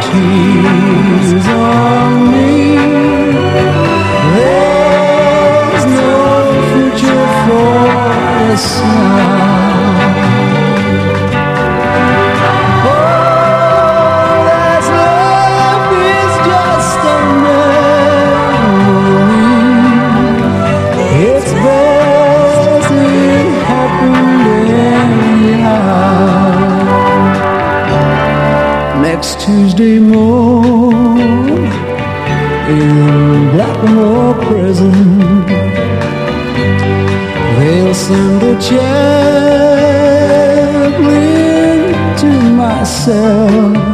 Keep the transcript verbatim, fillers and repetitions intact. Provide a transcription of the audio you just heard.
tears on me. There's no future for us now. Oh, that's love is just a memory. It's best it happened anyhow. Next Tuesday morning in Blackmore Prison, they'll send a chaplain to my cell.